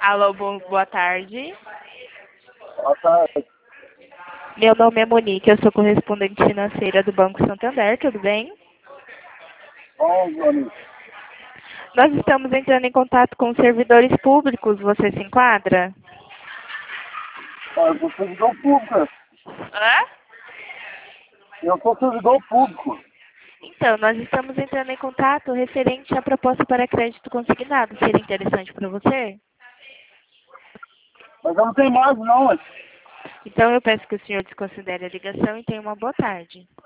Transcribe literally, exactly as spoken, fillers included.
Alô, bom, boa tarde. Boa tarde. Meu nome é Monique, eu sou correspondente financeira do Banco Santander, tudo bem? Bom, Johnny. Nós estamos entrando em contato com os servidores públicos, você se enquadra? Eu sou servidor público. Hã? Eu sou servidor público. Então, nós estamos entrando em contato referente à proposta para crédito consignado. Seria interessante para você? Mas eu não tenho mais, não. Mas Então, eu peço que o senhor desconsidere a ligação e tenha uma boa tarde.